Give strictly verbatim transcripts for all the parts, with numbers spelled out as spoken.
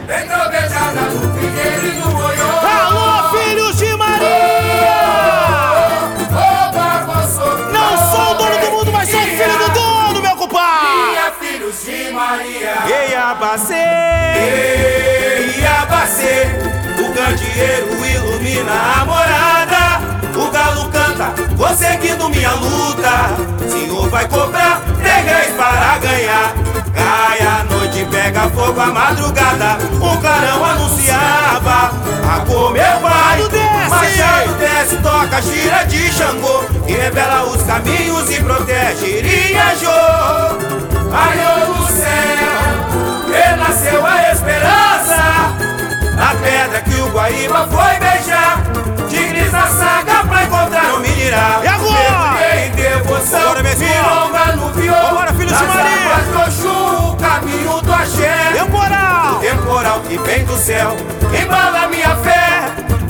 Vem trovejada no Pinheiro e no Oiô. Alô, filhos de Maria! Oba, moço. Não sou o dono do mundo, mas sou filho do dono, meu compadre! Minha filhos de Maria. Ei, abacê! Ei, abacê. O candeeiro ilumina a morada. O galo canta, vou seguindo minha luta. Senhor vai cobrar três reis para ganhar. Cai a noite, pega fogo a madrugada. Um clarão anunciava: a comer vai. Machado desce, toca, gira de Xangô, que revela os caminhos e protege Iriajô. Raiou no céu, renasceu a esperança, na pedra que o Guaíba foi beijar. Tigres na saga pra encontrar o Minirá. E agora? Mergulhei em devoção, Agora, meu irmão. milonga no viol. Bora, filhos de Nas Maria. águas do Oxum, o caminho do axé. Temporal! Temporal que vem do céu, embala minha fé.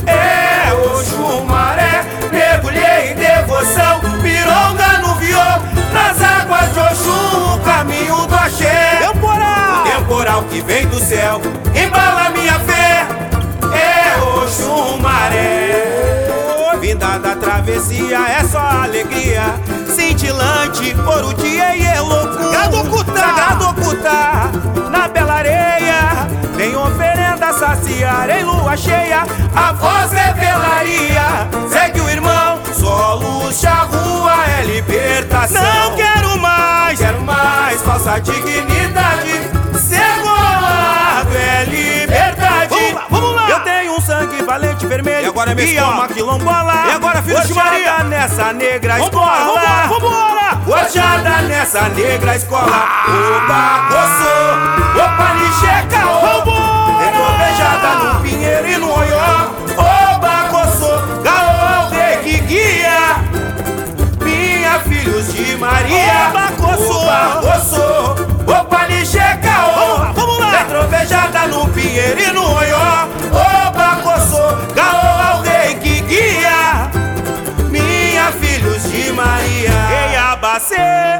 É Oxum Maré, mergulhei em devoção, pironga no viol. Nas águas de Oxum, o caminho do axé. Temporal! Temporal que vem do céu, embala minha fé. É Oxum Maré. Vinda da travessia é só alegria, cintilante por o dia e é loucura. Sagrado Okutá! Sagrado Okutá, na bela areia, tem oferenda saciar em lua cheia. A voz revelaria, segue o irmão, só luz, rua é libertação. Não quero mais! Quero mais falsa dignidade, ser golado é liberdade. Vamos lá, vamos lá! Eu tenho um sangue valente vermelho, E agora, minha e escola? alma quilombola. E agora, filhos de Forjada Maria? nessa negra Vambora, escola. vambora, vambora! Forjada nessa negra escola. Oba, goçô, opa, lixeca, Vambora! Trovejada no Pinheiro e no Oió. Oba, goçô, gaô, rei que guia. Minha filhos de Maria. Oba, goçô. Oba, goçô, opa, lixeca, Vamos lá, vamos lá! Trovejada no Pinheiro e no Oió. Oba, goçô, gaô, rei que guia. Minha filhos de Maria. Ei, abacê!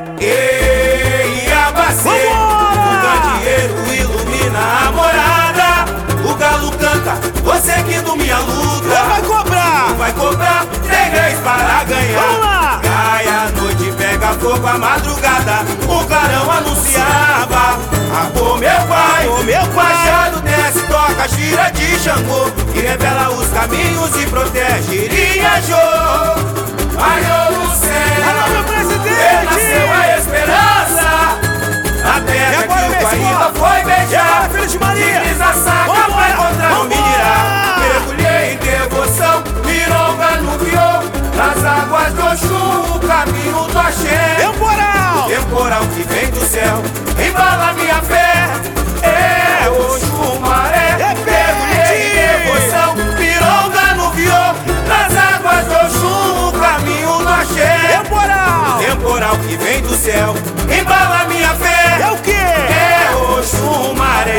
Ei, abacê, Vambora! o candeeiro ilumina a morada. O galo canta, vou seguindo minha luta. Quem vai cobrar? Vai cobrar três reis para ganhar. Vamos lá! Cai a noite, pega fogo a madrugada. O clarão anunciava: a meu pai, Ô, meu pai! Machado desce, toca, gira de Xangô, que revela os caminhos e protege Iriajô. Raiou no céu, Alô, meu presidente! renasceu a esperança, a E terra agora, que minha o Guaíba escola? foi E beijar. agora, filhos de Maria? Tigres na saga Vambora! pra encontrar o Vambora! Minirá. Mergulhei em devoção, mironga no viol. Nas águas do Oxum, o caminho do axé. Temporal! Temporal que vem do céu, embala minha fé. É Oxum Maré, mergulhei em devoção, pironga no viol. Nas águas do Oxum, o caminho do axé. Temporal! Temporal que vem do céu, embala minha fé. É o quê? É Oxum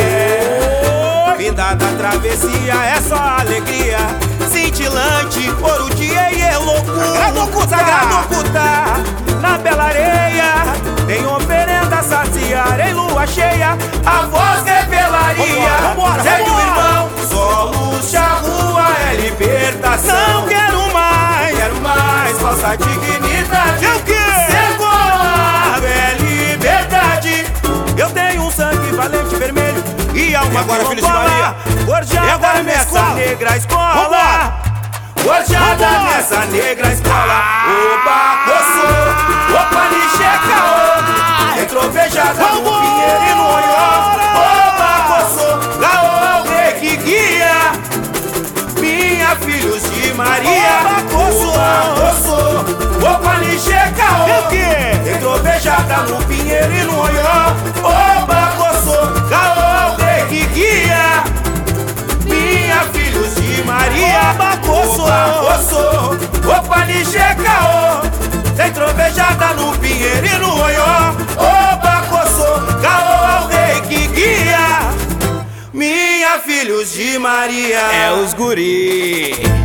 Maré. Vinda da travessia é só alegria, cintilante por o dia e é loucura. Sagrado Okutá! Sagrado Okutá, na bela areia, tem oferenda saciar em lua cheia. A voz revelaria, Vambora, vambora, segue o vambora! irmão, só luz, rua é libertação. Não quero mais! Quero mais falsa dignidade. É o quê? Ser golado é liberdade. Eu tenho um sangue valente vermelho e alma E agora, filhos de Maria? Forjada E agora, minha nessa escola? negra escola. Vambora! Forjada Vambora! nessa negra escola. Oba, coçô, opa, lixeca, ô. Retrovejada no Vambora! Pinheiro e no Oió. Oba, coçô, gaô, rei que guia. Minha filhos de Maria. Oba, coçô. Oba, coçô, opa, lixeca, É o ô. quê? Retrovejada no Pinheiro e no Oió. Oba, coçô, gaô, rei que guia. Minha filhos de Maria. Oba, coçô. Oba, coçô, opa, lixeca, ô. Tem trovejada no Pinheiro e no Oió. Oba, coçô, gaô, rei que guia. Minha filhos de Maria. É os guri!